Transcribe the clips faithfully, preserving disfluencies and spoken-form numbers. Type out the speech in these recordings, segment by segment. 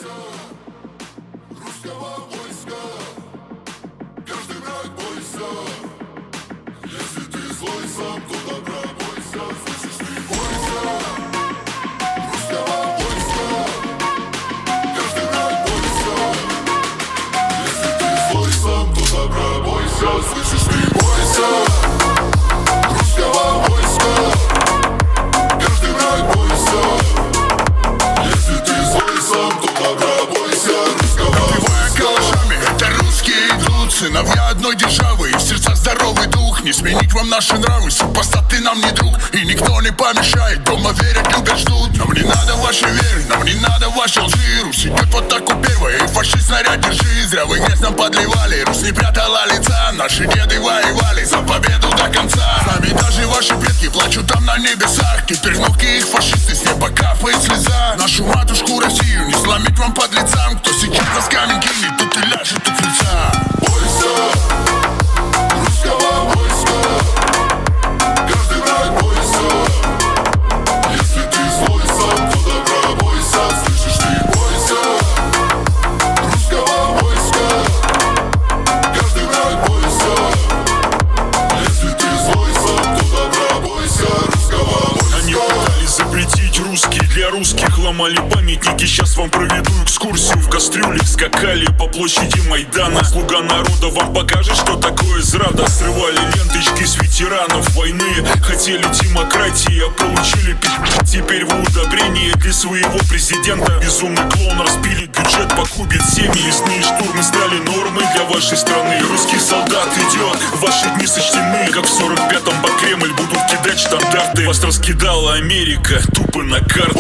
бойся русского войска. Каждый враг бойся. Если ты злой сам, то добра бойся. Слышишь, ты бойся русского войска. Каждый враг бойся. Если ты злой сам, то добра бойся. Слышишь, ты бойся русского войска. Каждый враг бойся. Если ты злой сам, то добра бойся русского войска. Калашами, это русские идут, сыновья одной державы, и в сердцах здоровый дух. Не сменить вам наши нравы, супостаты нам не друг, и никто не помешает. Дома верят, любят, ждут. Нам не надо вашей веры, нам не надо вашей лжи. Русь идет в атаку первая, и фашист снаряд держи. Зря вы грязь нам подливали, Русь не прятала лица. Наши деды воевали за победу до конца. С нами даже ваши предки плачут там на небесах. Теперь внуки их фашисты, с неба капает слеза. Нашу матушку Россию не сломить вам под лицам. Кто сейчас нас камень кинет, тут и ляжет у крыльца. Бойся русского войска. Каждый враг бойся. Если ты злой сам, то добра бойся. Слышишь, ты бойся русского войска. Каждый враг бойся. Если ты злой сам, то добра бойся русского войска. Они пытались запретить русский для русских, ломали памятники. Сейчас вам проведу экскурсию в кастрюле. Скакали по площади Майдана. Слуга народа вам покажет, что такое зрада. Срывали ленточки с ветеранов войны. Хотели демократии, а получили пи***. Теперь вы удобрение для своего президента. Безумный клоун распилит бюджет, погубит семьи. Лесные штурмы стали нормой для вашей страны. Русский солдат идет, ваши дни сочтены. Как в сорок пятом по Кремль будут кидать штандарты. Вас раскидала Америка тупо на карту.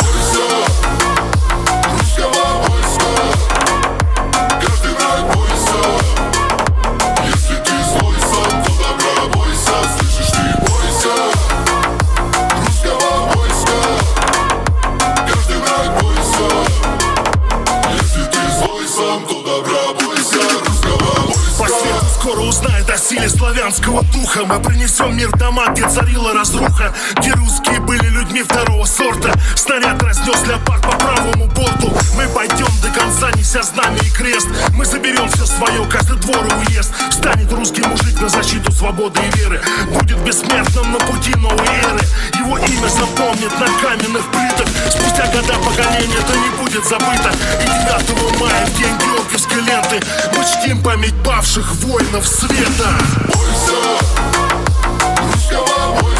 Русского войска. Каждый враг бойся. Если ты злой сам, то добра бойся. Слышишь, ты бойся русского войска. Каждый враг бойся. Если ты злой сам, то добра бойся русского войска. По свету скоро узнает о силе славянского духа. Мы принесем мир дома, где царила разруха, где русские были людьми второго сорта. Снаряд разнес леопард по правому борту. Мы пойдем до конца, неся знамя и крест. Мы заберем все свое, каждый двор и уезд. Встанет русский мужик на защиту свободы и веры. Будет бессмертным на пути новой эры. Его имя запомнит на каменных плитах. Спустя года поколения это не будет забыто. И девятого мая, в день Георгиевской ленты, мы чтим память павших воинов света. Бойся русского войска.